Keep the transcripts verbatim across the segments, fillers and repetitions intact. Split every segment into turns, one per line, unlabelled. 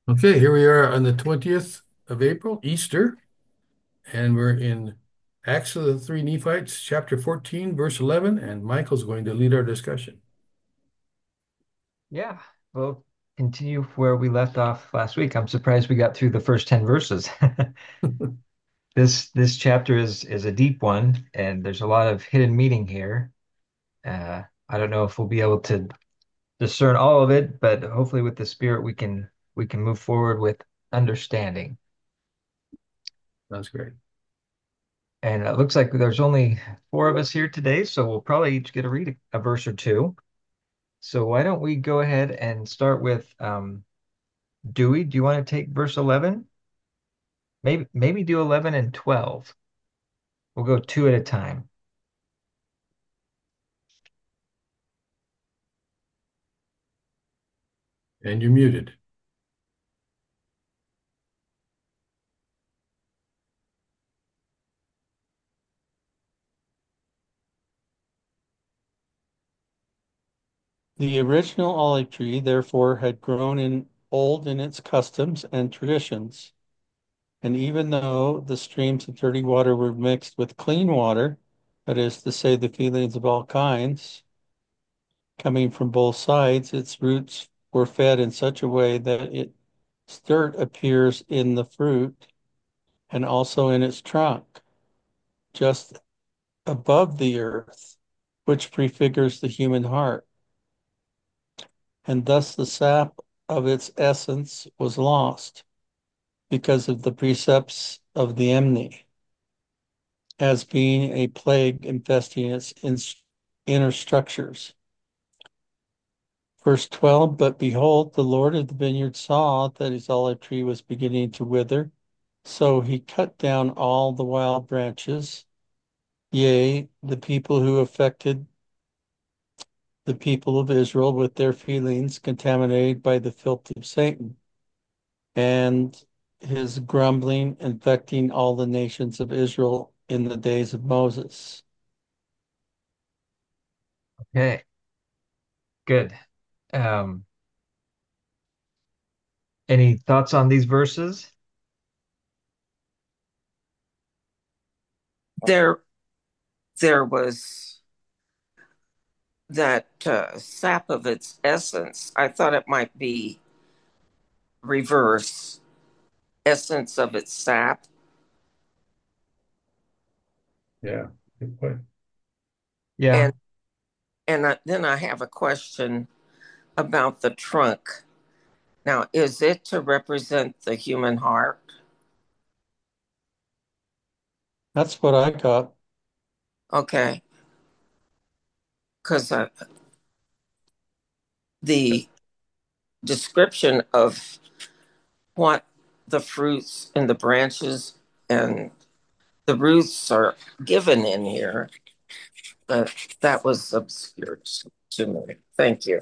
Okay, here we are on the twentieth of April, Easter, and we're in Acts of the Three Nephites, chapter fourteen, verse eleven, and Michael's going to lead our discussion.
Yeah, we'll continue where we left off last week. I'm surprised we got through the first ten verses. This this chapter is is a deep one, and there's a lot of hidden meaning here. Uh, I don't know if we'll be able to discern all of it, but hopefully with the Spirit we can we can move forward with understanding.
That's great.
And it looks like there's only four of us here today, so we'll probably each get to read a, a verse or two. So why don't we go ahead and start with um, Dewey? Do you want to take verse eleven? Maybe maybe do eleven and twelve. We'll go two at a time.
And you're muted.
The original olive tree, therefore, had grown in old in its customs and traditions. And even though the streams of dirty water were mixed with clean water, that is to say, the feelings of all kinds, coming from both sides, its roots were fed in such a way that its dirt appears in the fruit and also in its trunk, just above the earth, which prefigures the human heart. And thus the sap of its essence was lost because of the precepts of the enemy, as being a plague infesting its in- inner structures. Verse twelve, but behold, the Lord of the vineyard saw that his olive tree was beginning to wither. So he cut down all the wild branches, yea, the people who affected the people of Israel with their feelings contaminated by the filth of Satan, and his grumbling infecting all the nations of Israel in the days of Moses.
Okay, good. Um, any thoughts on these verses?
there there was that uh, sap of its essence. I thought it might be reverse essence of its sap.
Yeah, good point.
Yeah,
And and I, then I have a question about the trunk. Now, is it to represent the human heart?
That's what I got.
Okay, because uh, the description of what the fruits and the branches and the roots are given in here, but that was obscure to me. Thank you.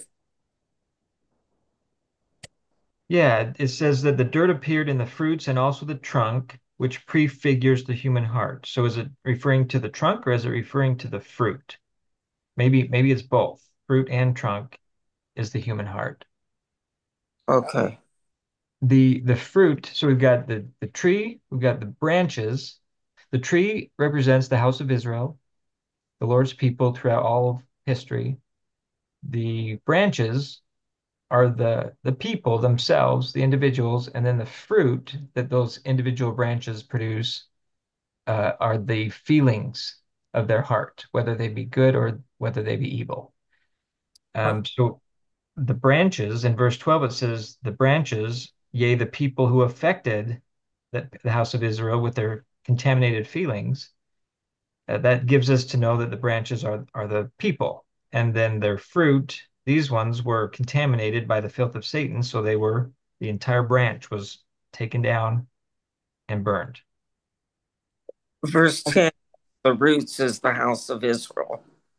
yeah. It says that the dirt appeared in the fruits and also the trunk, which prefigures the human heart. So is it referring to the trunk or is it referring to the fruit? Maybe maybe it's both. Fruit and trunk is the human heart.
Okay.
The the fruit, so we've got the the tree, we've got the branches. The tree represents the house of Israel, the Lord's people throughout all of history. The branches are the the people themselves, the individuals, and then the fruit that those individual branches produce uh, are the feelings of their heart, whether they be good or whether they be evil. Um, so the branches in verse twelve, it says, the branches, yea, the people who affected the, the house of Israel with their contaminated feelings, uh, that gives us to know that the branches are, are the people. And then their fruit, these ones were contaminated by the filth of Satan. So they were, the entire branch was taken down and burned.
Verse ten, the roots is the house of Israel.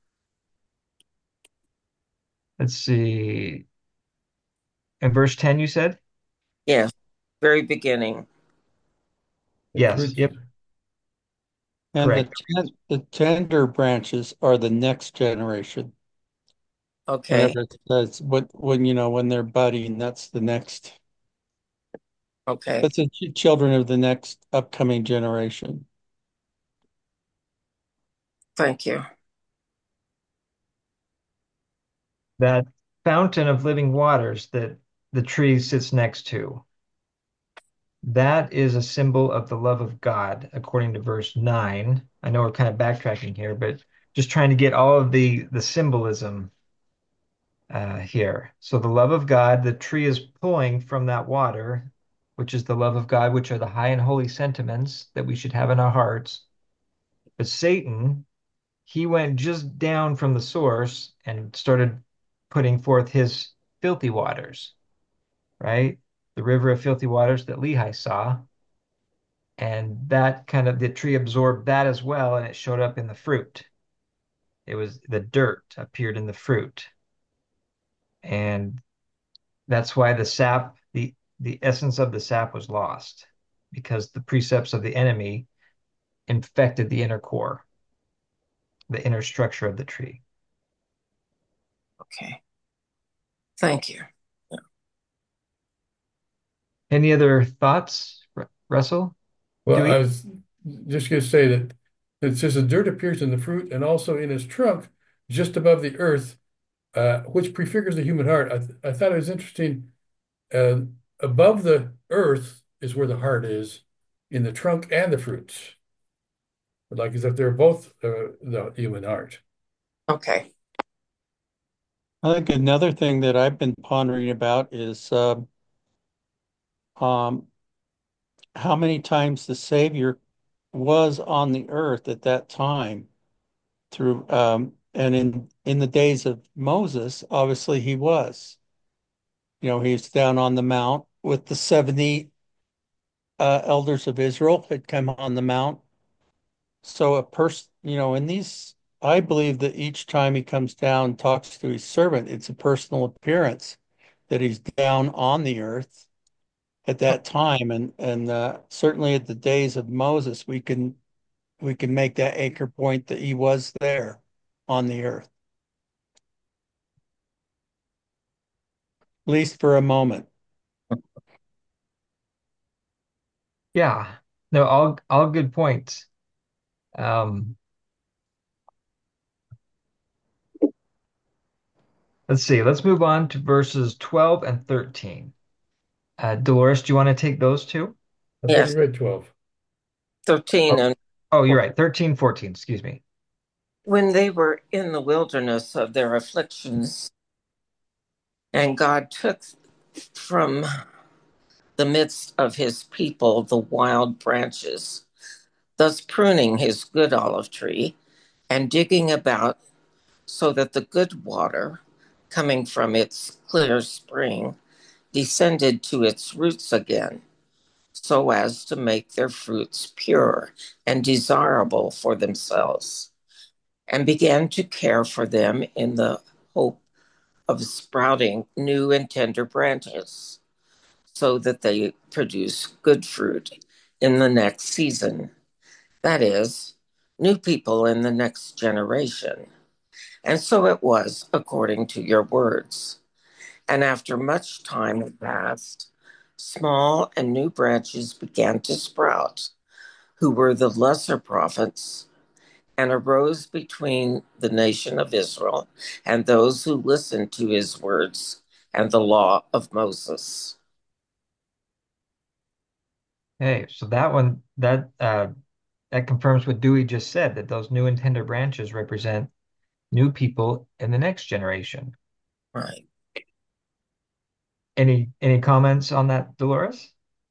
Let's see. In verse ten, you said?
Yes, very beginning.
The
Yes.
fruits,
Yep.
And the
Correct.
ten, the tender branches are the next generation.
Okay.
Whenever it says what when you know when they're budding, that's the next.
Okay.
That's the ch- children of the next upcoming generation.
Thank you.
That fountain of living waters that the tree sits next to, that is a symbol of the love of God, according to verse nine. I know we're kind of backtracking here, but just trying to get all of the the symbolism uh, here. So the love of God, the tree is pulling from that water, which is the love of God, which are the high and holy sentiments that we should have in our hearts. But Satan, he went just down from the source and started putting forth his filthy waters, right? The river of filthy waters that Lehi saw. And that kind of, the tree absorbed that as well, and it showed up in the fruit. It was the dirt appeared in the fruit. And that's why the sap, the the essence of the sap was lost, because the precepts of the enemy infected the inner core, the inner structure of the tree.
Okay. Thank you.
Any other thoughts, Russell?
Well, I
Dewey?
was just going to say that it says the dirt appears in the fruit and also in its trunk, just above the earth, uh, which prefigures the human heart. I, th I thought it was interesting. Uh, Above the earth is where the heart is, in the trunk and the fruits, like as if they're both uh, the human heart.
Okay.
I think another thing that I've been pondering about is uh, um, how many times the Savior was on the earth at that time through um, and in in the days of Moses, obviously he was. You know, he's down on the mount with the seventy uh, elders of Israel had come on the mount. So a person, you know, in these, I believe that each time he comes down and talks to his servant, it's a personal appearance that he's down on the earth at that time, and and uh, certainly at the days of Moses, we can we can make that anchor point that he was there on the earth, at least for a moment.
Yeah. No, all all good points. Um, let's see. Let's move on to verses twelve and thirteen. Uh, Dolores, do you want to take those two?
I've already
Yes.
read twelve.
thirteen
Oh,
and
oh, you're right. thirteen, fourteen, excuse me.
when they were in the wilderness of their afflictions, and God took from the midst of his people the wild branches, thus pruning his good olive tree and digging about so that the good water coming from its clear spring descended to its roots again, so as to make their fruits pure and desirable for themselves, and began to care for them in the hope of sprouting new and tender branches, so that they produce good fruit in the next season. That is, new people in the next generation. And so it was according to your words. And after much time had passed, small and new branches began to sprout, who were the lesser prophets, and arose between the nation of Israel and those who listened to his words and the law of Moses.
Hey, so that one that uh that confirms what Dewey just said, that those new and tender branches represent new people in the next generation.
Right.
Any any comments on that, Dolores?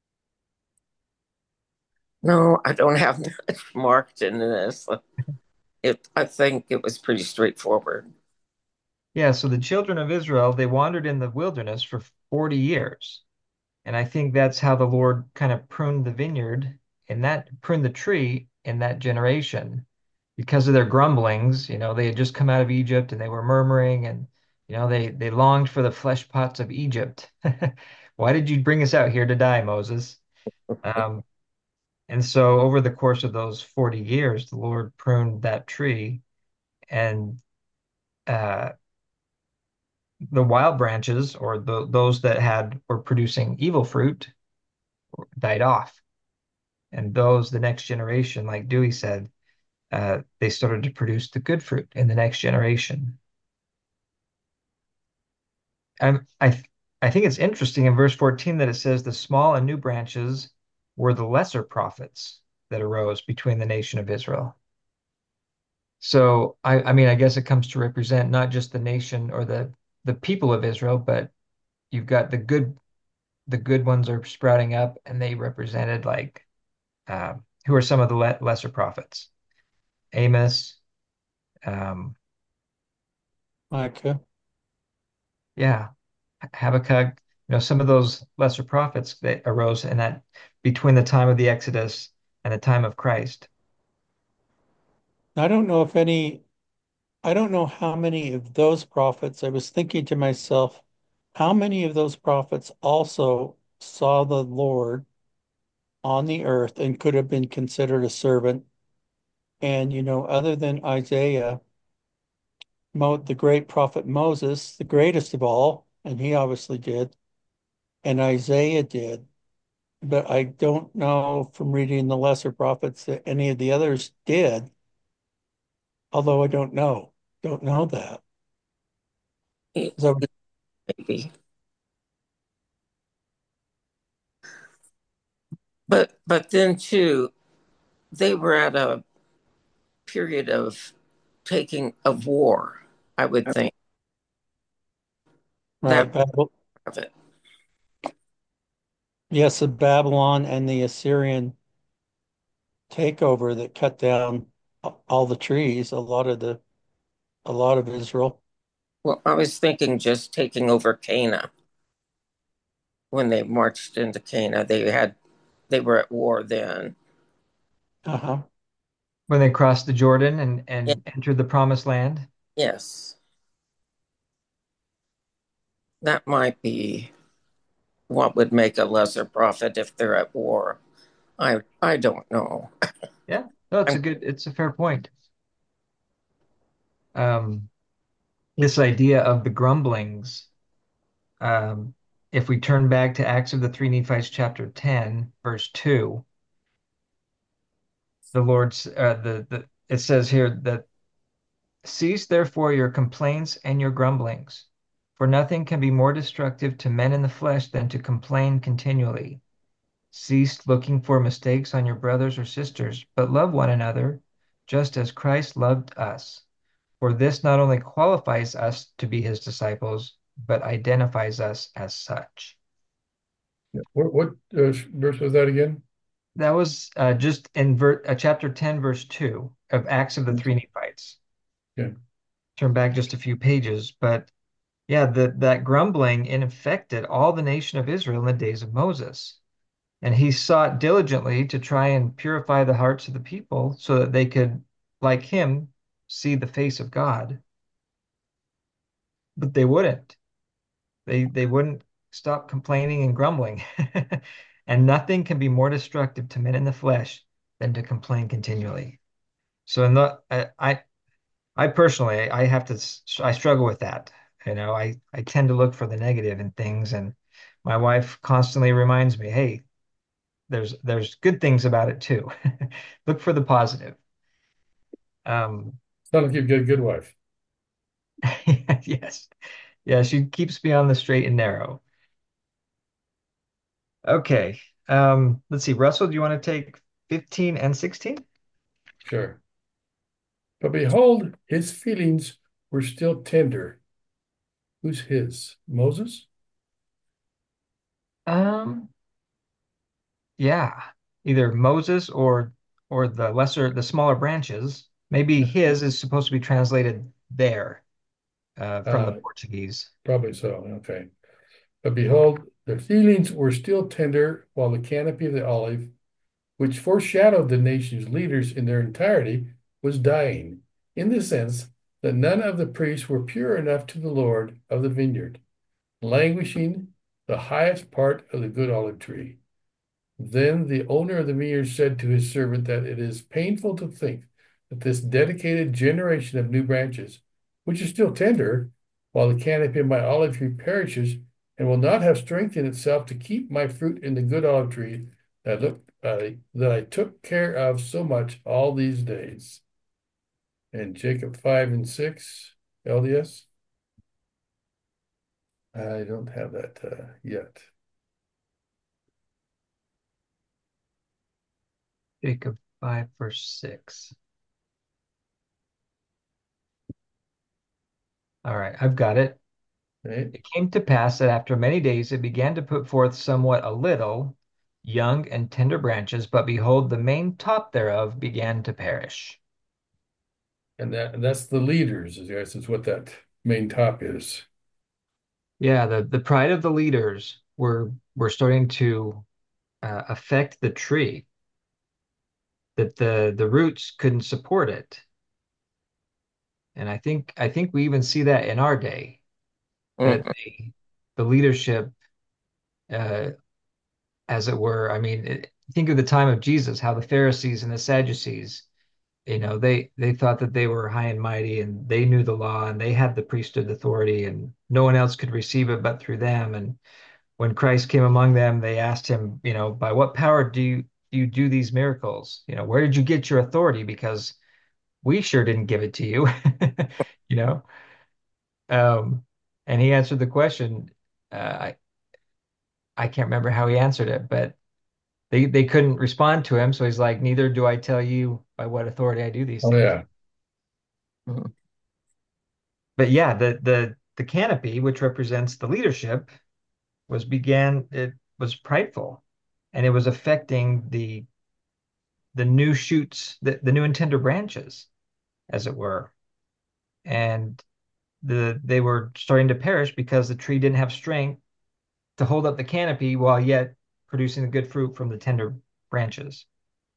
No, I don't have much marked in this. It, I think it was pretty straightforward.
Yeah, so the children of Israel, they wandered in the wilderness for forty years. And I think that's how the Lord kind of pruned the vineyard in that pruned the tree in that generation because of their grumblings. You know, they had just come out of Egypt and they were murmuring and you know they they longed for the flesh pots of Egypt. Why did you bring us out here to die, Moses? Um, and so over the course of those forty years, the Lord pruned that tree and uh, the wild branches or the, those that had were producing evil fruit died off. And those, the next generation, like Dewey said, uh, they started to produce the good fruit in the next generation. And I, I think it's interesting in verse fourteen that it says the small and new branches were the lesser prophets that arose between the nation of Israel. So I, I mean, I guess it comes to represent not just the nation or the the people of Israel, but you've got the good the good ones are sprouting up, and they represented like uh, who are some of the le lesser prophets? Amos, um,
Micah.
yeah, Habakkuk. You know, some of those lesser prophets that arose in that between the time of the Exodus and the time of Christ.
I don't know if any, I don't know how many of those prophets, I was thinking to myself, how many of those prophets also saw the Lord on the earth and could have been considered a servant? And, you know, other than Isaiah, Mo, the great prophet Moses, the greatest of all, and he obviously did, and Isaiah did. But I don't know from reading the lesser prophets that any of the others did, although I don't know. Don't know that. So
maybe. But but then too, they were at a period of taking of war, I would think.
right,
That
Babel,
of it.
yes, the Babylon and the Assyrian takeover that cut down all the trees, a lot of the a lot of Israel.
Well, I was thinking just taking over Cana when they marched into Cana. They had they were at war then.
Uh-huh.
When they crossed the Jordan and,
Yeah,
and entered the promised land.
yes. That might be what would make a lesser prophet if they're at war. I I don't know.
Yeah, no, it's a
I'm,
good, it's a fair point. Um, this idea of the grumblings, um, if we turn back to Acts of the Three Nephites, chapter ten, verse two, the Lord's, uh, the, the, it says here that cease therefore your complaints and your grumblings, for nothing can be more destructive to men in the flesh than to complain continually. Cease looking for mistakes on your brothers or sisters, but love one another, just as Christ loved us. For this not only qualifies us to be his disciples, but identifies us as such.
What what uh, verse was that again?
That was uh, just in ver uh, chapter ten, verse two of Acts of the Three Nephites.
Yeah.
Turn back just a few pages, but yeah, the, that grumbling infected all the nation of Israel in the days of Moses. And he sought diligently to try and purify the hearts of the people so that they could, like him, see the face of God. But they wouldn't. They they wouldn't stop complaining and grumbling. And nothing can be more destructive to men in the flesh than to complain continually. So in the I I, I personally I have to I struggle with that. You know, I I tend to look for the negative in things, and my wife constantly reminds me, "Hey, there's there's good things about it too. Look for the positive." Um,
Sounds like you've got a good wife.
yes. Yeah, she keeps me on the straight and narrow. Okay. Um, let's see. Russell, do you want to take fifteen and sixteen?
Sure. But behold, his feelings were still tender. Who's his? Moses?
Um, yeah. Either Moses or or the lesser, the smaller branches. Maybe his is supposed to be translated there, uh, from the
Uh,
Portuguese.
Probably so. Okay. But behold, the feelings were still tender, while the canopy of the olive, which foreshadowed the nation's leaders in their entirety, was dying, in the sense that none of the priests were pure enough to the Lord of the vineyard, languishing the highest part of the good olive tree. Then the owner of the vineyard said to his servant that it is painful to think that this dedicated generation of new branches, which is still tender, while the canopy of my olive tree perishes, and will not have strength in itself to keep my fruit in the good olive tree that look uh, that I took care of so much all these days. And Jacob five and six, L D S. I don't have that uh, yet.
Jacob five, verse six. All right, I've got it.
Okay.
It came to pass that after many days it began to put forth somewhat a little young and tender branches, but behold, the main top thereof began to perish.
And that and that's the leaders, I guess is what that main top is.
Yeah, the, the pride of the leaders were were starting to uh, affect the tree, that the the roots couldn't support it. And I think I think we even see that in our day, that
Mhm.
the, the leadership, uh, as it were, I mean, it, think of the time of Jesus, how the Pharisees and the Sadducees, you know, they they thought that they were high and mighty and they knew the law and they had the priesthood authority and no one else could receive it but through them. And when Christ came among them, they asked him, you know, by what power do you do you do these miracles? You know, where did you get your authority? Because we sure didn't give it to you, you know. Um, and he answered the question. Uh, I I can't remember how he answered it, but they they couldn't respond to him. So he's like, neither do I tell you by what authority I do these
Oh
things.
yeah.
Mhm.
But yeah, the the the canopy, which represents the leadership, was began it was prideful, and it was affecting the the new shoots, the, the new and tender branches, as it were. And the they were starting to perish because the tree didn't have strength to hold up the canopy while yet producing the good fruit from the tender branches.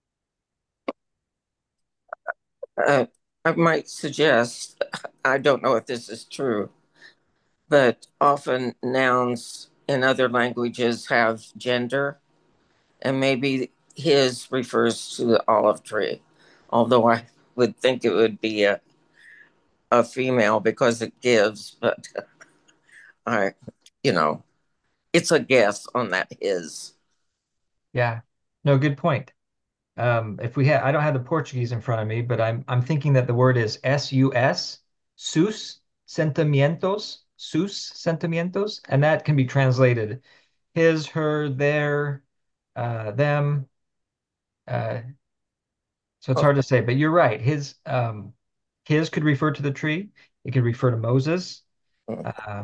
Uh, I might suggest, I don't know if this is true, but often nouns in other languages have gender, and maybe his refers to the olive tree, although I would think it would be a, a female because it gives, but I, you know, it's a guess on that his.
Yeah, no, good point. Um, if we had, I don't have the Portuguese in front of me, but I'm I'm thinking that the word is S U S, sus sentimientos, sus sentimientos, and that can be translated his, her, their, uh, them. Uh, so it's hard to say, but you're right. His um, his could refer to the tree. It could refer to Moses. Uh,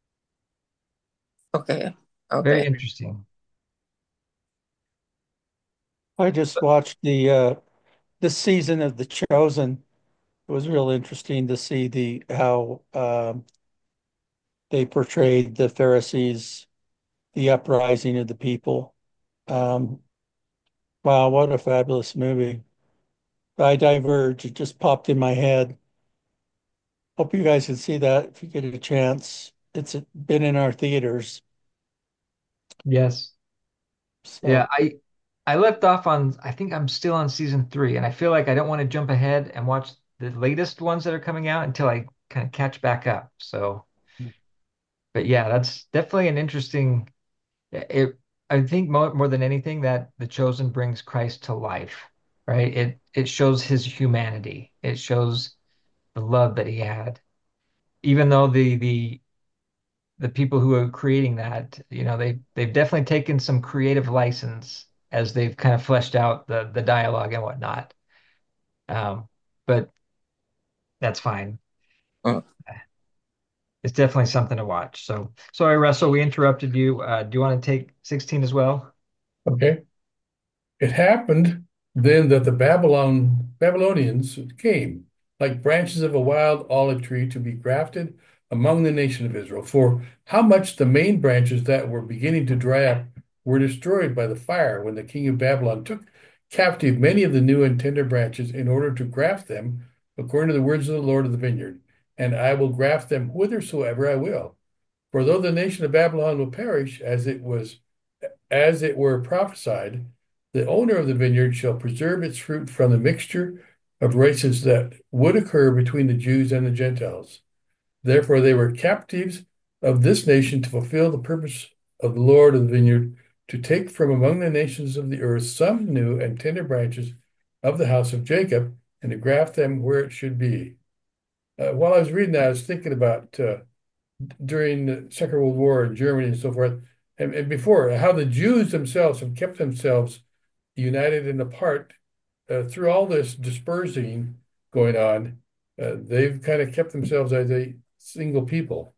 Okay.
very
Okay.
interesting.
I just watched the uh this season of The Chosen. It was real interesting to see the how um, they portrayed the Pharisees, the uprising of the people. Um, wow, what a fabulous movie! I Diverge. It just popped in my head. Hope you guys can see that if you get a chance. It's been in our theaters.
Yes. Yeah,
So
I I left off on I think I'm still on season three, and I feel like I don't want to jump ahead and watch the latest ones that are coming out until I kind of catch back up. So, but yeah, that's definitely an interesting it I think more more than anything that The Chosen brings Christ to life, right? It it shows his humanity. It shows the love that he had. Even though the the the people who are creating that, you know, they they've definitely taken some creative license as they've kind of fleshed out the the dialogue and whatnot. Um, but that's fine.
Mm.
It's definitely something to watch. So sorry, Russell, we interrupted you. Uh, do you want to take sixteen as well?
Okay. It happened then that the Babylon Babylonians came, like branches of a wild olive tree, to be grafted among the nation of Israel. For how much the main branches that were beginning to dry up were destroyed by the fire when the king of Babylon took captive many of the new and tender branches in order to graft them according to the words of the Lord of the vineyard. And I will graft them whithersoever I will. For though the nation of Babylon will perish as it was as it were prophesied, the owner of the vineyard shall preserve its fruit from the mixture of races that would occur between the Jews and the Gentiles. Therefore, they were captives of this nation to fulfill the purpose of the Lord of the vineyard, to take from among the nations of the earth some new and tender branches of the house of Jacob, and to graft them where it should be. Uh, while I was reading that, I was thinking about uh, during the Second World War in Germany and so forth, and, and before, how the Jews themselves have kept themselves united and apart uh, through all this dispersing going on. Uh, they've kind of kept themselves as a single people.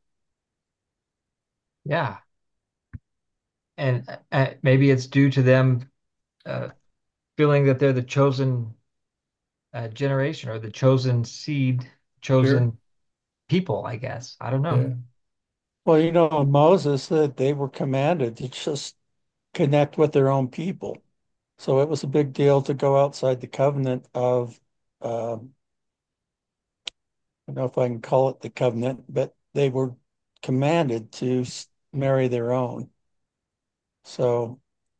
Yeah. And uh, maybe it's due to them uh, feeling that they're the chosen uh, generation or the chosen seed,
Sure.
chosen people, I guess. I don't know.
Yeah.
Well, you know, Moses said they were commanded to just connect with their own people. So it was a big deal to go outside the covenant of, um, I don't know if I can call it the covenant, but they were commanded to s- marry their own. So,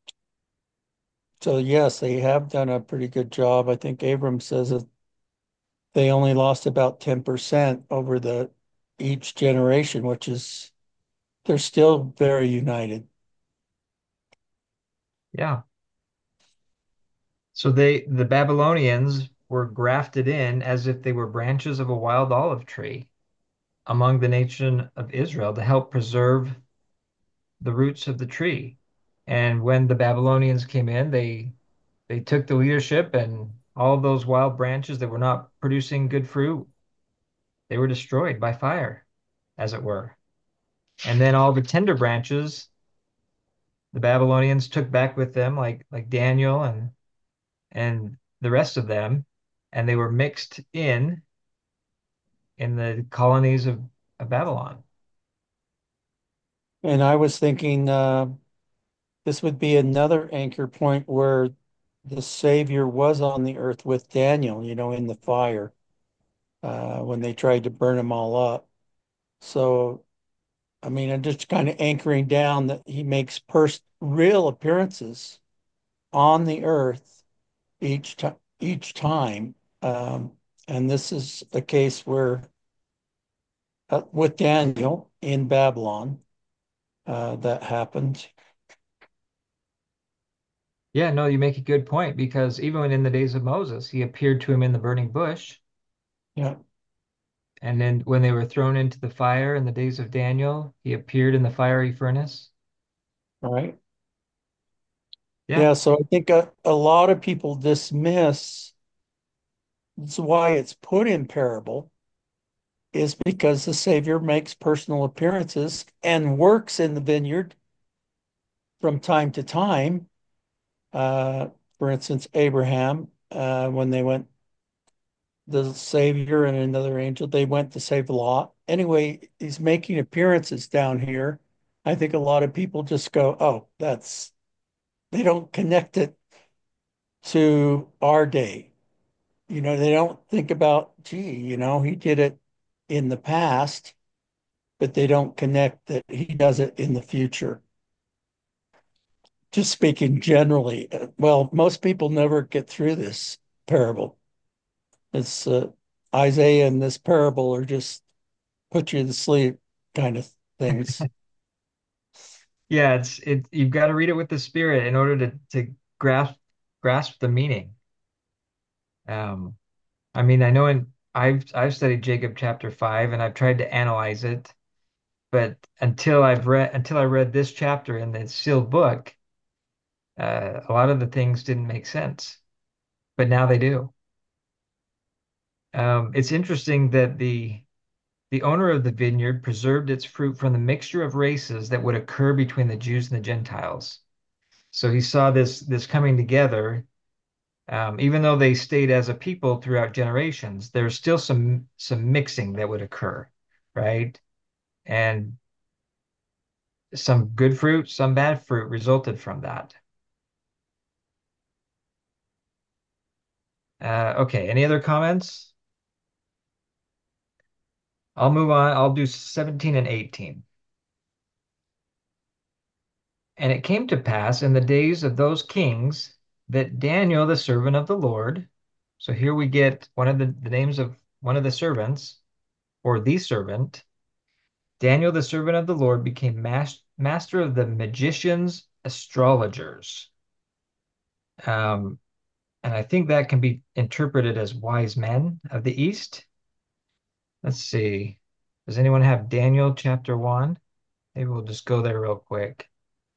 so yes, they have done a pretty good job. I think Abram says that they only lost about ten percent over the each generation, which is they're still very united.
Yeah. So they, the Babylonians were grafted in as if they were branches of a wild olive tree among the nation of Israel to help preserve the roots of the tree. And when the Babylonians came in, they they took the leadership and all of those wild branches that were not producing good fruit, they were destroyed by fire, as it were. And then all the tender branches, the Babylonians took back with them, like like Daniel and and the rest of them, and they were mixed in in the colonies of, of Babylon.
And I was thinking uh, this would be another anchor point where the Savior was on the earth with Daniel, you know, in the fire uh, when they tried to burn them all up. So, I mean, I'm just kind of anchoring down that he makes pers real appearances on the earth each time, each time. Um, and this is a case where uh, with Daniel in Babylon, uh, that happened.
Yeah, no, you make a good point because even in the days of Moses, he appeared to him in the burning bush.
Yeah,
And then when they were thrown into the fire in the days of Daniel, he appeared in the fiery furnace.
all right.
Yeah,
Yeah, so I think a, a lot of people dismiss that's why it's put in parable is because the Savior makes personal appearances and works in the vineyard from time to time. Uh, for instance, Abraham, uh, when they went, the Savior and another angel, they went to save Lot. Anyway, he's making appearances down here. I think a lot of people just go, oh, that's, they don't connect it to our day. You know, they don't think about, gee, you know, he did it in the past, but they don't connect that he does it in the future. Just speaking generally, uh, well, most people never get through this parable. It's uh, Isaiah and this parable are just put you to sleep kind of things.
yeah, it's it you've got to read it with the spirit in order to to grasp grasp the meaning. Um, I mean, I know in I've I've studied Jacob chapter five and I've tried to analyze it, but until I've read until I read this chapter in the sealed book, uh, a lot of the things didn't make sense, but now they do. Um, it's interesting that the the owner of the vineyard preserved its fruit from the mixture of races that would occur between the Jews and the Gentiles. So he saw this this coming together. Um, even though they stayed as a people throughout generations, there's still some some mixing that would occur, right? And some good fruit, some bad fruit resulted from that. Uh, okay, any other comments? I'll move on. I'll do seventeen and eighteen. And it came to pass in the days of those kings that Daniel, the servant of the Lord, so here we get one of the, the names of one of the servants, or the servant, Daniel, the servant of the Lord, became mas master of the magicians, astrologers. Um, and I think that can be interpreted as wise men of the East. Let's see. Does anyone have Daniel chapter one? Maybe we'll just go there real quick.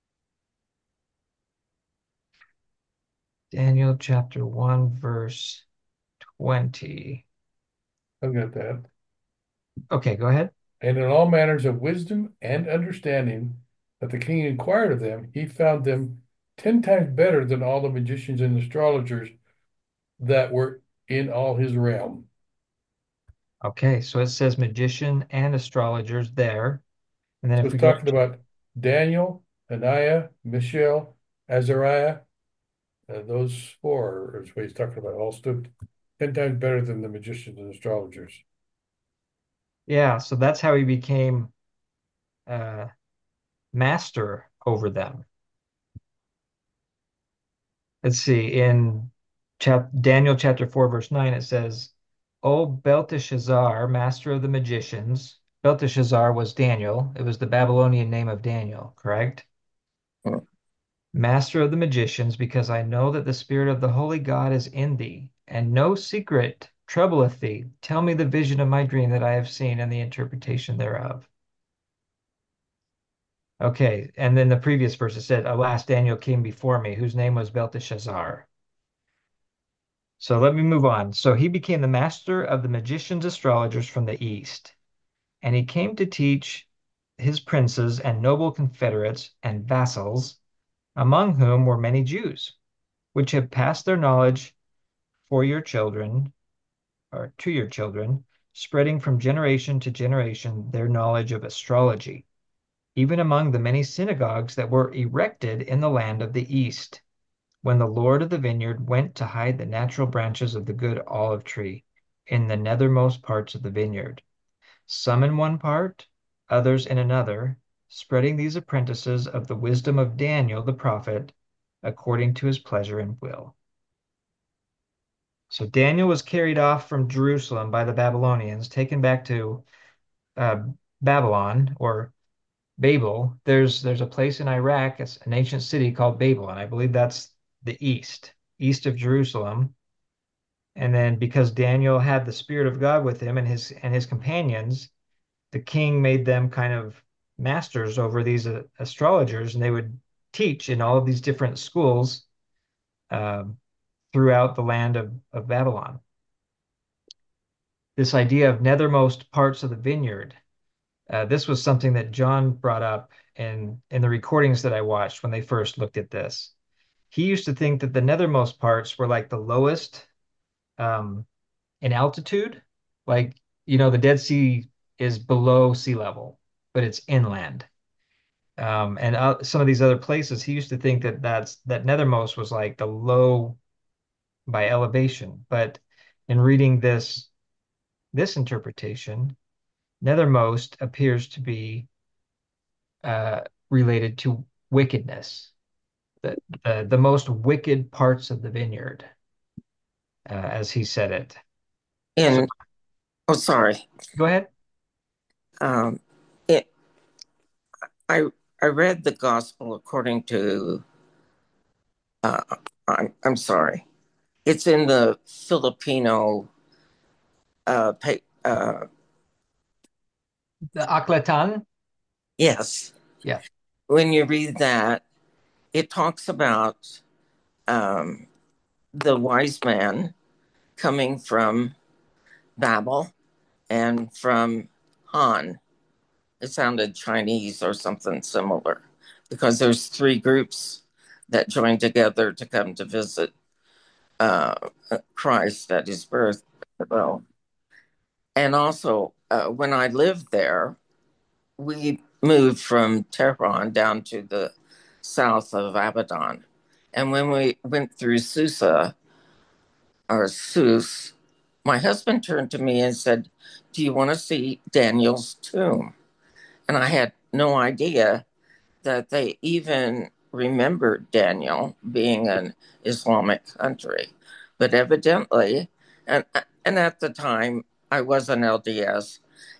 Daniel chapter one, verse twenty.
I've got that.
Okay, go ahead.
And in all manners of wisdom and understanding that the king inquired of them, he found them ten times better than all the magicians and astrologers that were in all his realm.
Okay, so it says magician and astrologers there. And then
So
if
it's
we go
talking about Daniel, Ananiah, Mishael, Azariah, uh, those four is what he's talking about, all stood ten times better than the magicians and astrologers.
Yeah, so that's how he became uh, master over them. Let's see, in chap Daniel chapter four, verse nine, it says, O Belteshazzar, master of the magicians. Belteshazzar was Daniel. It was the Babylonian name of Daniel, correct?
Mm.
Master of the magicians, because I know that the spirit of the holy God is in thee, and no secret troubleth thee. Tell me the vision of my dream that I have seen and the interpretation thereof. Okay, and then the previous verse it said, Alas, Daniel came before me, whose name was Belteshazzar. So let me move on. So he became the master of the magicians, astrologers from the east, and he came to teach his princes and noble confederates and vassals, among whom were many Jews, which have passed their knowledge for your children, or to your children, spreading from generation to generation their knowledge of astrology, even among the many synagogues that were erected in the land of the east, when the Lord of the vineyard went to hide the natural branches of the good olive tree in the nethermost parts of the vineyard, some in one part, others in another, spreading these apprentices of the wisdom of Daniel the prophet, according to his pleasure and will. So Daniel was carried off from Jerusalem by the Babylonians, taken back to uh, Babylon or Babel. There's there's a place in Iraq, it's an ancient city called Babel, and I believe that's the east, east of Jerusalem. And then because Daniel had the Spirit of God with him and his and his companions, the king made them kind of masters over these uh, astrologers, and they would teach in all of these different schools um, throughout the land of, of Babylon. This idea of nethermost parts of the vineyard, uh, this was something that John brought up in, in the recordings that I watched when they first looked at this. He used to think that the nethermost parts were like the lowest um, in altitude. Like, you know, the Dead Sea is below sea level, but it's inland. Um, and uh, some of these other places, he used to think that that's that nethermost was like the low by elevation. But in reading this this interpretation, nethermost appears to be uh, related to wickedness, the, the the most wicked parts of the vineyard, uh, as he said it. So
In, oh, sorry.
go ahead.
Um, it, I, I read the gospel according to, uh, I'm, I'm sorry. It's in the Filipino, uh, pa uh,
The Aklatan.
yes.
Yeah.
When you read that, it talks about um, the wise man coming from Babel and from Han. It sounded Chinese or something similar because there's three groups that joined together to come to visit uh, Christ at his birth. Well, and also uh, when I lived there, we moved from Tehran down to the south of Abadan. And when we went through Susa or Sus, my husband turned to me and said, Do you want to see Daniel's tomb? And I had no idea that they even remembered Daniel being an Islamic country. But evidently, and, and at the time, I was an L D S,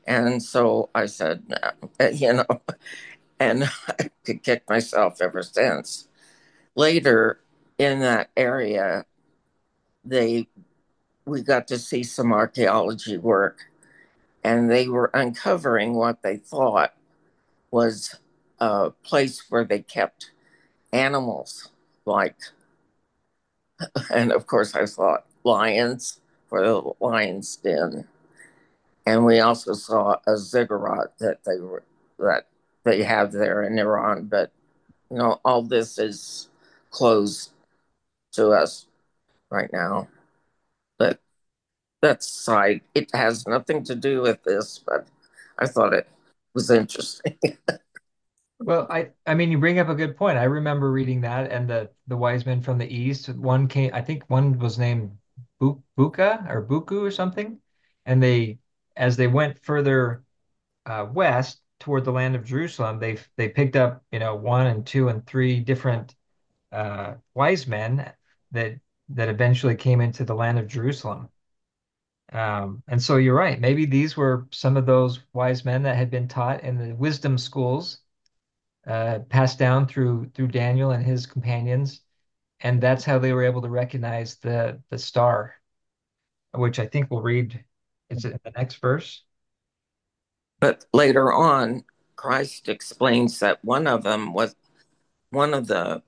And so I said, no, you know, and I could kick myself ever since. Later in that area, they we got to see some archaeology work, and they were uncovering what they thought was a place where they kept animals, like, and of course I thought lions for the lion's den, and we also saw a ziggurat that they were that they have there in Iran, but you know all this is closed to us right now. But that's side. It has nothing to do with this, but I thought it was interesting.
Well, I I mean, you bring up a good point. I remember reading that, and the the wise men from the east. One came, I think one was named Bu Buka or Buku or something, and they, as they went further uh, west toward the land of Jerusalem, they they picked up, you know, one and two and three different uh, wise men that that eventually came into the land of Jerusalem. Um, and so you're right. Maybe these were some of those wise men that had been taught in the wisdom schools, uh, passed down through through Daniel and his companions, and that's how they were able to recognize the the star, which I think we'll read. Is it in the next verse?
But later on, Christ explains that one of them was one of the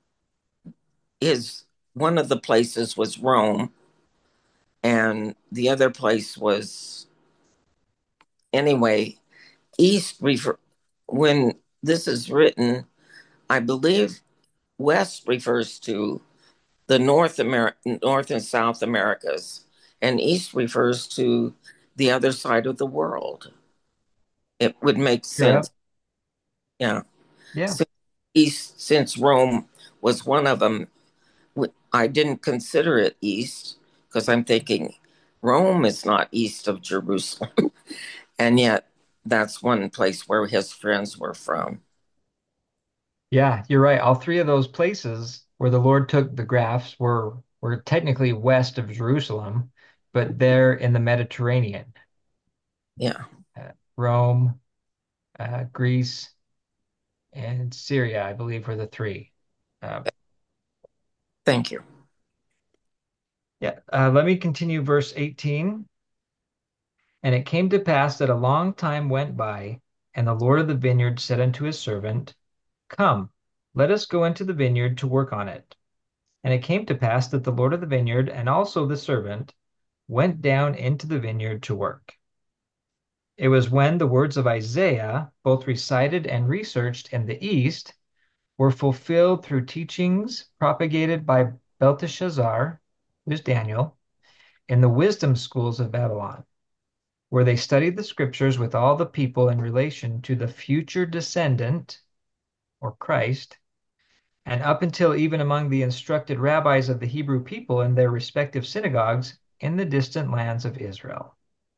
is one of the places was Rome, and the other place was anyway east. Refer when this is written, I believe west refers to the North America, North and South Americas, and east refers to the other side of the world. It would make sense.
Europe.
Yeah.
Yeah.
Since east, since Rome was one of them, I didn't consider it east because I'm thinking Rome is not east of Jerusalem. And yet that's one place where his friends were from.
Yeah, you're right. All three of those places where the Lord took the grafts were were technically west of Jerusalem, but they're in the Mediterranean.
Yeah.
Uh, Rome, uh, Greece, and Syria, I believe, were the three. Uh,
Thank you.
yeah. Uh, let me continue verse eighteen. And it came to pass that a long time went by, and the Lord of the vineyard said unto his servant, Come, let us go into the vineyard to work on it. And it came to pass that the Lord of the vineyard and also the servant went down into the vineyard to work. It was when the words of Isaiah, both recited and researched in the East, were fulfilled through teachings propagated by Belteshazzar, who's Daniel, in the wisdom schools of Babylon, where they studied the scriptures with all the people in relation to the future descendant, or Christ, and up until even among the instructed rabbis of the Hebrew people in their respective synagogues in the distant lands of Israel.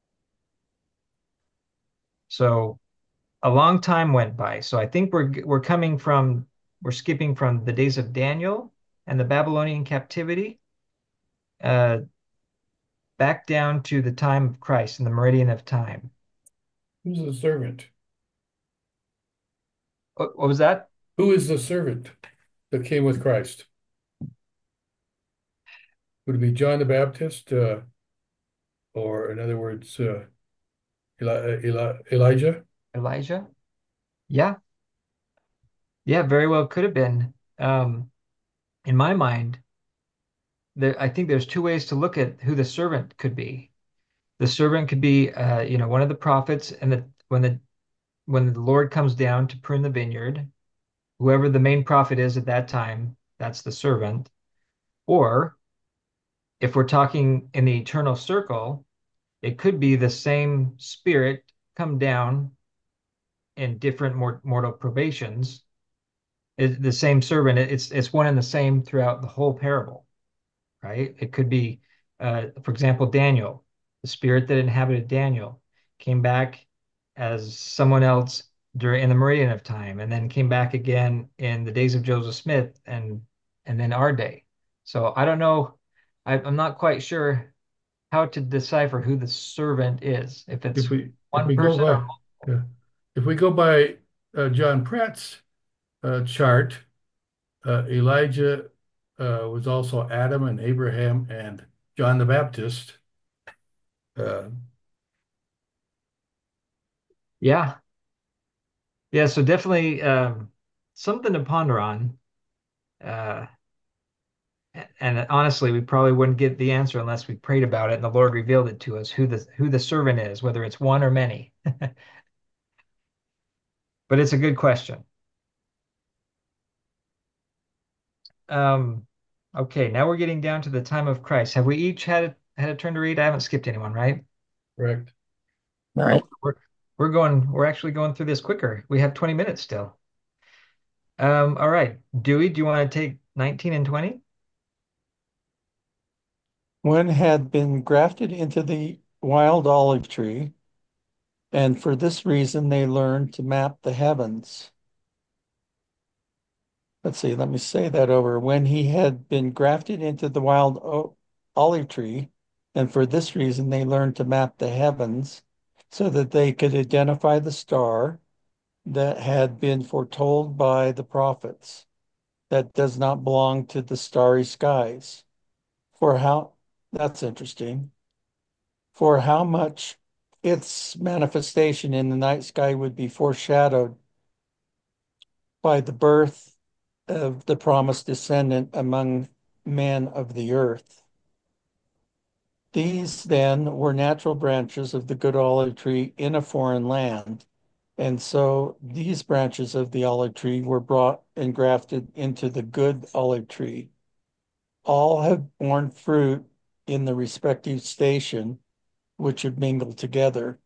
So a long time went by. So I think we're we're coming from we're skipping from the days of Daniel and the Babylonian captivity, uh, back down to the time of Christ and the meridian of time.
Who's the servant?
What, what was that?
Who is the servant that came with Christ? Would it be John the Baptist, uh, or in other words, uh, Eli Eli Elijah?
Elijah? Yeah, yeah, very well could have been. Um, in my mind, there, I think there's two ways to look at who the servant could be. The servant could be, uh, you know, one of the prophets, and the when the when the Lord comes down to prune the vineyard, whoever the main prophet is at that time, that's the servant. Or if we're talking in the eternal circle, it could be the same spirit come down in different mor mortal probations. It, the same servant, it's it's one and the same throughout the whole parable, right? It could be, uh, for example, Daniel, the spirit that inhabited Daniel came back as someone else during in the meridian of time, and then came back again in the days of Joseph Smith, and and then our day. So I don't know. I, I'm not quite sure how to decipher who the servant is. If it's
If we if
one
we go
person or
by, yeah, if we go by uh, John Pratt's uh, chart, uh, Elijah uh, was also Adam and Abraham and John the Baptist. Uh,
yeah. Yeah, so definitely um, something to ponder on. Uh, and honestly, we probably wouldn't get the answer unless we prayed about it and the Lord revealed it to us, who the who the servant is, whether it's one or many. But it's a good question. Um, okay, now we're getting down to the time of Christ. Have we each had a, had a turn to read? I haven't skipped anyone, right?
correct.
All
Oh,
right.
we're we're going. We're actually going through this quicker. We have twenty minutes still. Um, all right, Dewey, do you want to take nineteen and twenty?
One had been grafted into the wild olive tree, and for this reason they learned to map the heavens. Let's see, let me say that over. When he had been grafted into the wild o- olive tree, and for this reason they learned to map the heavens so that they could identify the star that had been foretold by the prophets that does not belong to the starry skies. For how, that's interesting. For how much its manifestation in the night sky would be foreshadowed by the birth of the promised descendant among men of the earth. These then were natural branches of the good olive tree in a foreign land. And so these branches of the olive tree were brought and grafted into the good olive tree. All have borne fruit in the respective station, which have mingled together.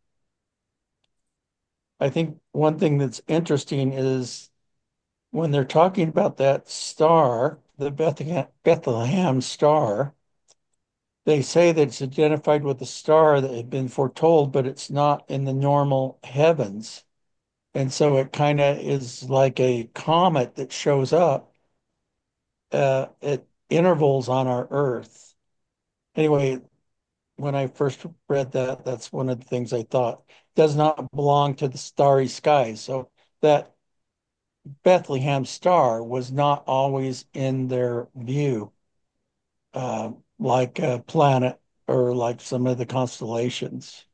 I think one thing that's interesting is when they're talking about that star, the Bethlehem, Bethlehem star, they say that it's identified with a star that had been foretold, but it's not in the normal heavens. And so it kind of is like a comet that shows up uh, at intervals on our Earth. Anyway, when I first read that, that's one of the things I thought does not belong to the starry skies. So that Bethlehem star was not always in their view, uh, like a planet or like some of the constellations.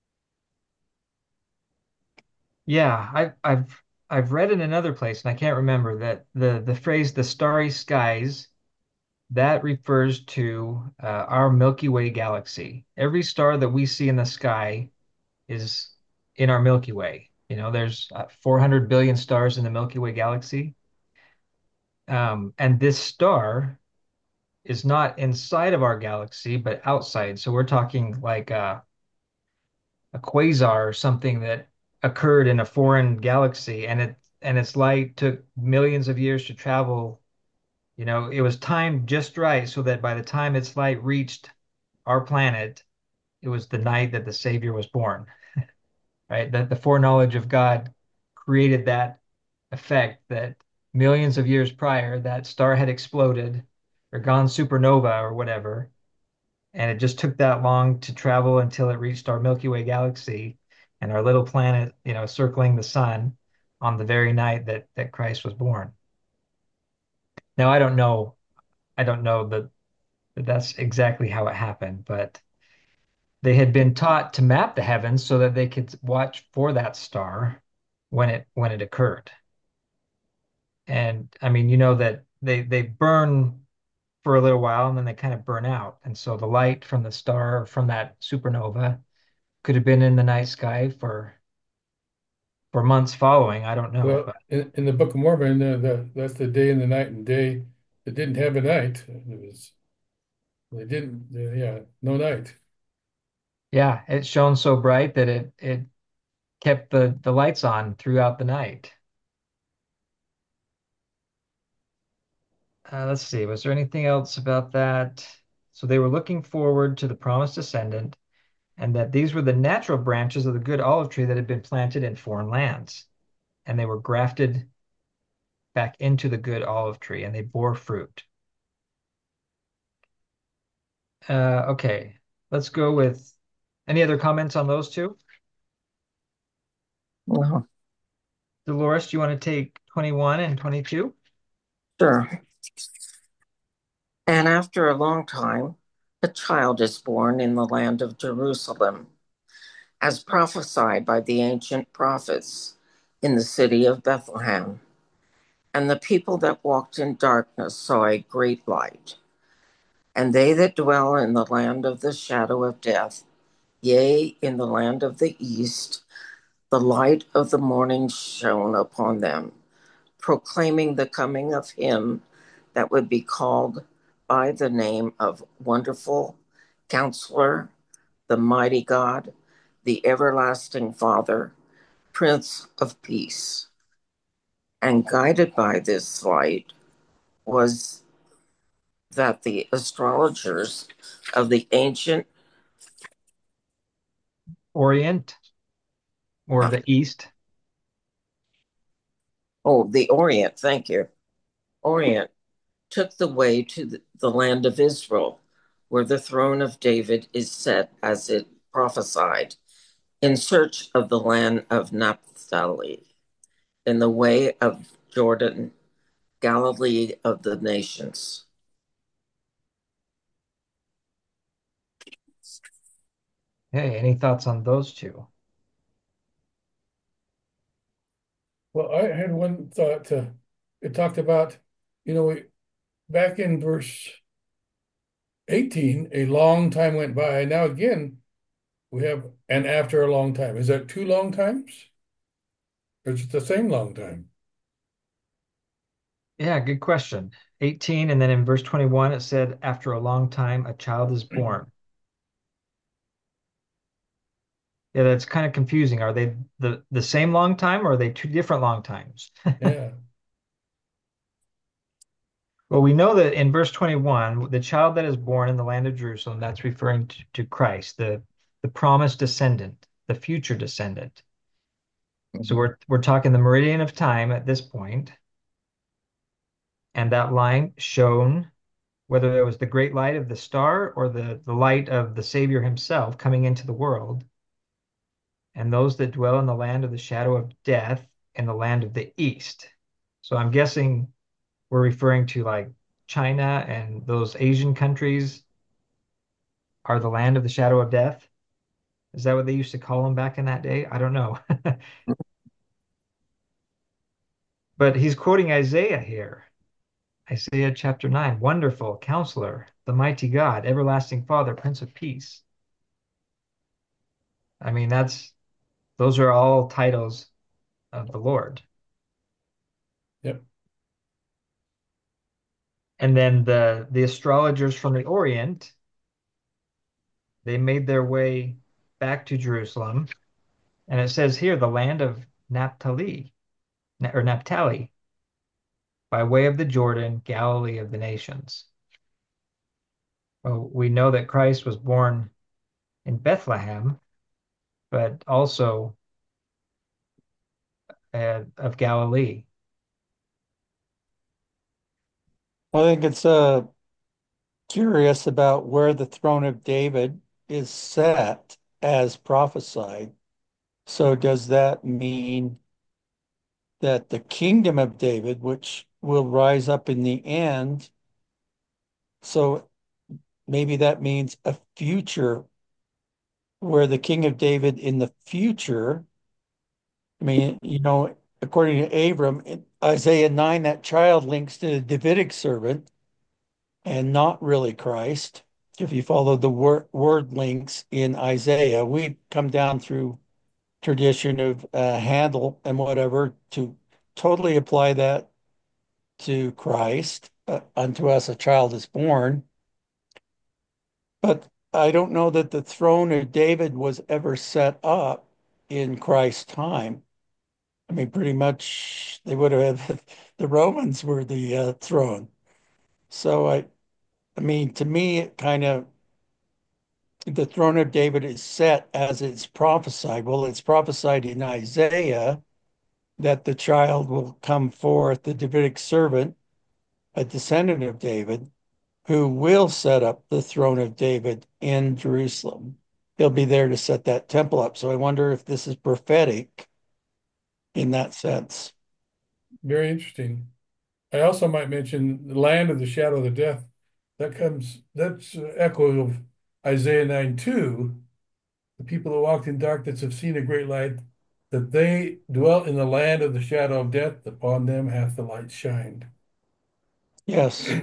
Yeah, I've I've I've read in another place, and I can't remember that the the phrase "the starry skies" that refers to uh, our Milky Way galaxy. Every star that we see in the sky is in our Milky Way. You know, there's uh, four hundred billion stars in the Milky Way galaxy, um, and this star is not inside of our galaxy, but outside. So we're talking like a, a quasar or something that occurred in a foreign galaxy, and it and its light took millions of years to travel. You know, it was timed just right so that by the time its light reached our planet, it was the night that the Savior was born, right? That the foreknowledge of God created that effect that millions of years prior, that star had exploded or gone supernova or whatever, and it just took that long to travel until it reached our Milky Way galaxy and our little planet, you know, circling the sun on the very night that that Christ was born. Now, I don't know, I don't know that, that that's exactly how it happened, but they had been taught to map the heavens so that they could watch for that star when it when it occurred. And I mean, you know that they they burn for a little while and then they kind of burn out. And so the light from the star from that supernova could have been in the night sky for for months following. I don't know,
Well,
but
in, in the Book of Mormon, uh, the, that's the day and the night and day that didn't have a night. It was, they didn't, uh, yeah, no night.
yeah, it shone so bright that it it kept the the lights on throughout the night. Uh, let's see, was there anything else about that? So they were looking forward to the promised descendant, and that these were the natural branches of the good olive tree that had been planted in foreign lands, and they were grafted back into the good olive tree, and they bore fruit. Uh, okay, let's go with any other comments on those two?
Well,
Dolores, do you want to take twenty-one and twenty-two?
sure. And after a long time, a child is born in the land of Jerusalem, as prophesied by the ancient prophets in the city of Bethlehem. And the people that walked in darkness saw a great light. And they that dwell in the land of the shadow of death, yea, in the land of the east, the light of the morning shone upon them, proclaiming the coming of him that would be called by the name of Wonderful Counselor, the Mighty God, the Everlasting Father, Prince of Peace. And guided by this light was that the astrologers of the ancient,
Orient or the East?
oh, the Orient, thank you, Orient, took the way to the, the land of Israel, where the throne of David is set as it prophesied, in search of the land of Naphtali, in the way of Jordan, Galilee of the nations.
Hey, any thoughts on those two?
Well, I had one thought. Uh, it talked about, you know, we, back in verse eighteen, a long time went by. Now again, we have and after a long time. Is that two long times? Or is it the same long time?
Yeah, good question. eighteen, and then in verse twenty-one, it said, after a long time, a child is born. Yeah, that's kind of confusing. Are they the, the same long time or are they two different long times?
Yeah.
Well, we know that in verse twenty-one, the child that is born in the land of Jerusalem, that's referring to, to Christ, the, the promised descendant, the future descendant. So we're we're talking the meridian of time at this point, and that line shone, whether it was the great light of the star or the, the light of the Savior himself coming into the world, and those that dwell in the land of the shadow of death in the land of the east. So I'm guessing we're referring to like China and those Asian countries are the land of the shadow of death. Is that what they used to call them back in that day? I don't know. But he's quoting Isaiah here. Isaiah chapter nine, wonderful counselor, the mighty God, everlasting Father, Prince of Peace. I mean, that's those are all titles of the Lord.
Yep.
And then the the astrologers from the Orient, they made their way back to Jerusalem. And it says here, the land of Naphtali, or Naphtali, by way of the Jordan, Galilee of the nations. Well, we know that Christ was born in Bethlehem, but also uh, of Galilee.
I think it's uh, curious about where the throne of David is set as prophesied. So does that mean that the kingdom of David, which will rise up in the end, so maybe that means a future where the king of David in the future, I mean, you know, according to Abram, in Isaiah nine, that child links to the Davidic servant and not really Christ. If you follow the word, word links in Isaiah, we come down through tradition of uh, Handel and whatever to totally apply that to Christ. Uh, unto us a child is born. But I don't know that the throne of David was ever set up in Christ's time. I mean, pretty much they would have, the Romans were the uh, throne. So I, I mean, to me, it kind of, the throne of David is set as it's prophesied. Well, it's prophesied in Isaiah that the child will come forth, the Davidic servant, a descendant of David, who will set up the throne of David in Jerusalem. He'll be there to set that temple up. So I wonder if this is prophetic in that sense.
Very interesting. I also might mention the land of the shadow of the death. That comes, that's uh, echo of Isaiah nine two. The people that walked in darkness have seen a great light, that they dwelt in the land of the shadow of death. Upon them hath the light shined.
Yes.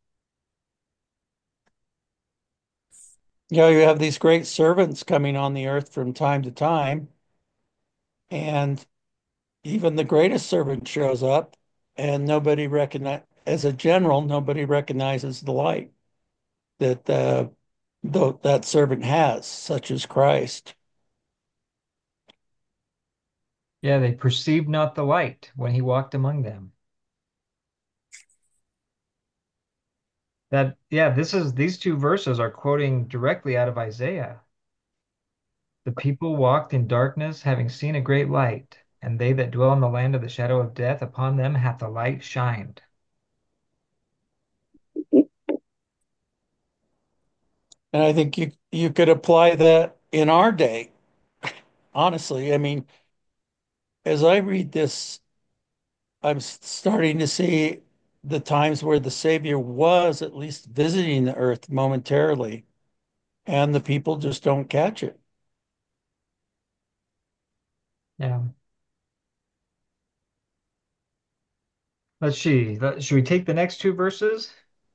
Yeah, you have these great servants coming on the earth from time to time, and even the greatest servant shows up, and nobody recognize, as a general, nobody recognizes the light that uh, th that servant has, such as Christ.
Yeah, they perceived not the light when he walked among them. That, yeah, this is these two verses are quoting directly out of Isaiah. The people walked in darkness, having seen a great light, and they that dwell in the land of the shadow of death, upon them hath the light shined.
And I think you you could apply that in our day. Honestly, I mean, as I read this, I'm starting to see the times where the Savior was at least visiting the earth momentarily, and the people just don't catch it.
Yeah. Let's see. Let- Should we take the next two verses?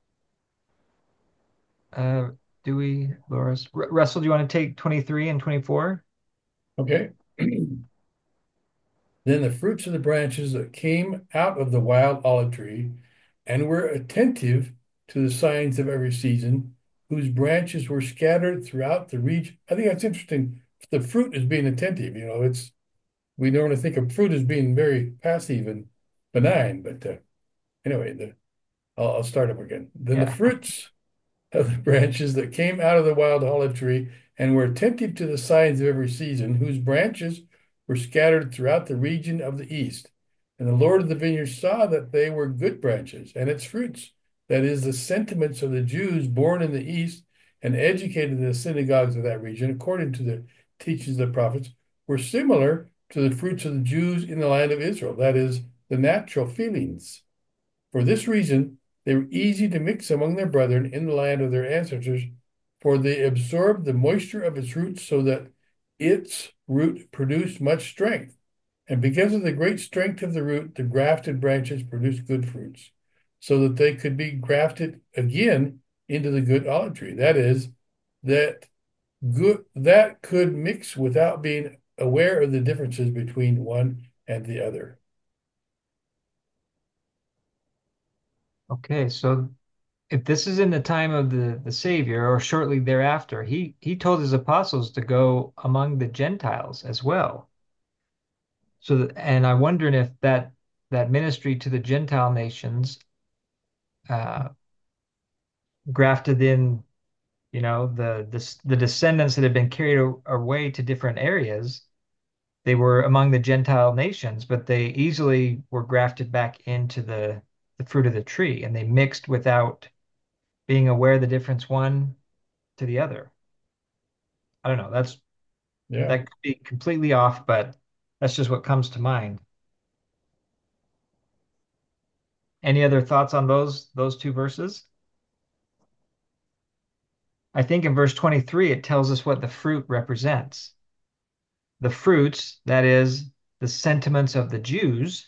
Uh, do we, Loris? R Russell, do you want to take twenty-three and twenty-four?
Okay. Then the fruits of the branches that came out of the wild olive tree and were attentive to the signs of every season, whose branches were scattered throughout the region. I think that's interesting. The fruit is being attentive. You know, it's we normally think of fruit as being very passive and benign, but uh, anyway, the I'll, I'll start over again. Then the
Yeah.
fruits of the branches that came out of the wild olive tree and were attentive to the signs of every season, whose branches were scattered throughout the region of the east. And the Lord of the vineyard saw that they were good branches, and its fruits, that is, the sentiments of the Jews born in the east and educated in the synagogues of that region, according to the teachings of the prophets, were similar to the fruits of the Jews in the land of Israel, that is, the natural feelings. For this reason, they were easy to mix among their brethren in the land of their ancestors, for they absorbed the moisture of its roots so that its root produced much strength. And because of the great strength of the root, the grafted branches produced good fruits, so that they could be grafted again into the good olive tree. That is, that good that could mix without being aware of the differences between one and the other.
Okay, so if this is in the time of the, the Savior or shortly thereafter, he, he told his apostles to go among the Gentiles as well. So, that, and I wondered if that that ministry to the Gentile nations uh, grafted in, you know, the, the the descendants that had been carried away to different areas. They were among the Gentile nations, but they easily were grafted back into the the fruit of the tree, and they mixed without being aware of the difference one to the other. I don't know. That's
Yeah.
that could be completely off, but that's just what comes to mind. Any other thoughts on those those two verses? I think in verse twenty-three, it tells us what the fruit represents. The fruits, that is, the sentiments of the Jews,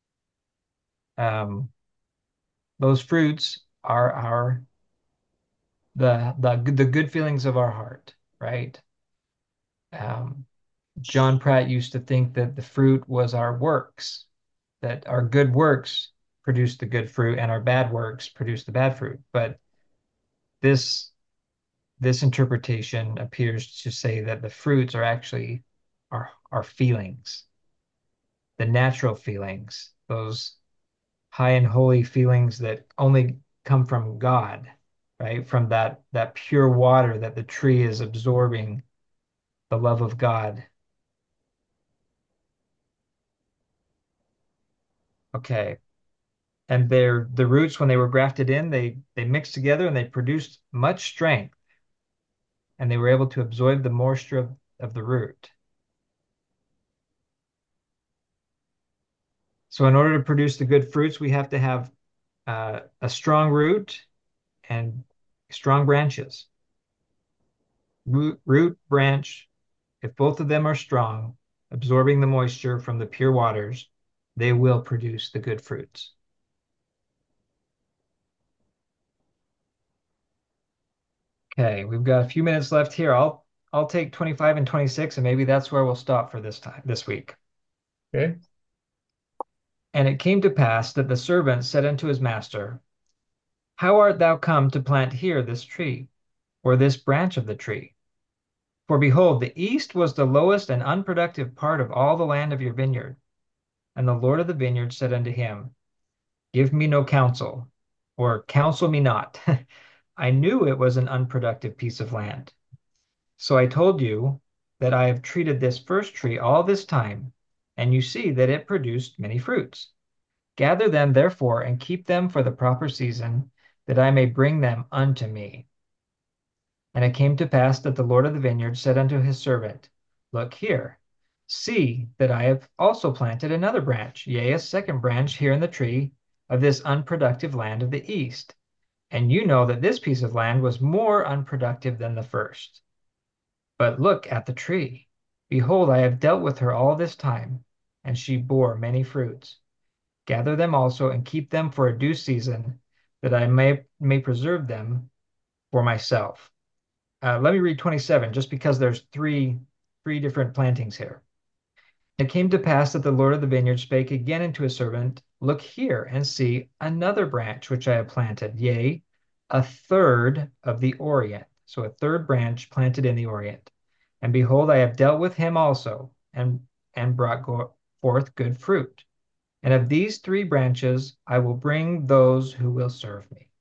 um, those fruits are our the the the good feelings of our heart, right? Um, John Pratt used to think that the fruit was our works, that our good works produce the good fruit and our bad works produce the bad fruit. But this this interpretation appears to say that the fruits are actually our our feelings, the natural feelings, those high and holy feelings that only come from God, right? From that that pure water that the tree is absorbing, the love of God. Okay. And their the roots, when they were grafted in, they they mixed together and they produced much strength, and they were able to absorb the moisture of, of the root. So in order to produce the good fruits, we have to have uh, a strong root and strong branches. Root, root, branch, if both of them are strong, absorbing the moisture from the pure waters, they will produce the good fruits. Okay, we've got a few minutes left here. I'll I'll take twenty-five and twenty-six, and maybe that's where we'll stop for this time, this week.
Okay.
And it came to pass that the servant said unto his master, How art thou come to plant here this tree, or this branch of the tree? For behold, the east was the lowest and unproductive part of all the land of your vineyard. And the Lord of the vineyard said unto him, Give me no counsel, or counsel me not. I knew it was an unproductive piece of land. So I told you that I have treated this first tree all this time, and you see that it produced many fruits. Gather them therefore and keep them for the proper season, that I may bring them unto me. And it came to pass that the Lord of the vineyard said unto his servant, Look here, see that I have also planted another branch, yea, a second branch here in the tree of this unproductive land of the east. And you know that this piece of land was more unproductive than the first. But look at the tree. Behold, I have dealt with her all this time, and she bore many fruits. Gather them also and keep them for a due season, that I may, may preserve them for myself. Uh, let me read twenty-seven, just because there's three, three different plantings here. It came to pass that the Lord of the vineyard spake again unto his servant, Look here and see another branch which I have planted, yea, a third of the Orient. So a third branch planted in the Orient. And behold, I have dealt with him also, and, and brought go forth good fruit. And of these three branches I will bring those who will serve me.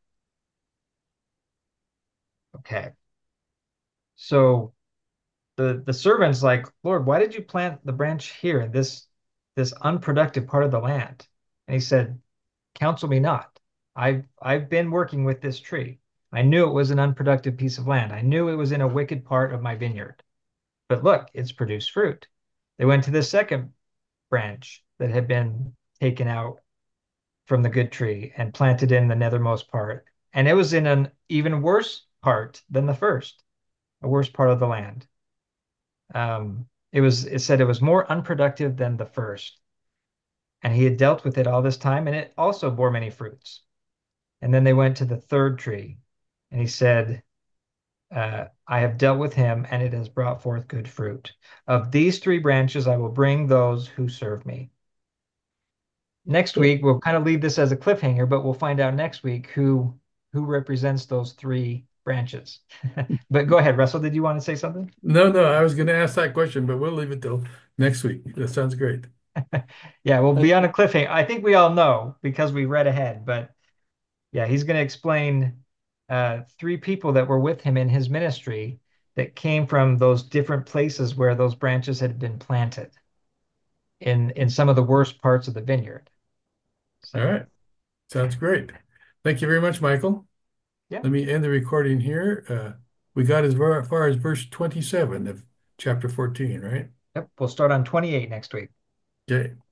Okay. So the the servant's like, Lord, why did you plant the branch here in this this unproductive part of the land? And he said, Counsel me not. I've I've been working with this tree. I knew it was an unproductive piece of land. I knew it was in a wicked part of my vineyard. But look, it's produced fruit. They went to the second branch that had been taken out from the good tree and planted in the nethermost part. And it was in an even worse part than the first, a worse part of the land. Um, it was, it said it was more unproductive than the first. And he had dealt with it all this time, and it also bore many fruits. And then they went to the third tree, and he said, uh, I have dealt with him, and it has brought forth good fruit. Of these three branches, I will bring those who serve me. Next
So,
week, we'll kind of leave this as a cliffhanger, but we'll find out next week who who represents those three branches. But go ahead, Russell. Did you want to say something?
no, no, I was going to ask that question, but we'll leave it till next week. That sounds great.
Yeah, we'll be
I,
on a cliffhanger. I think we all know because we read ahead, but yeah, he's going to explain uh, three people that were with him in his ministry that came from those different places where those branches had been planted in in some of the worst parts of the vineyard.
All
So,
right. Sounds great. Thank you very much, Michael.
yeah,
Let me end the recording here. Uh, we got as far, far as verse twenty-seven of chapter fourteen, right?
yep, we'll start on twenty-eight next week.
Okay.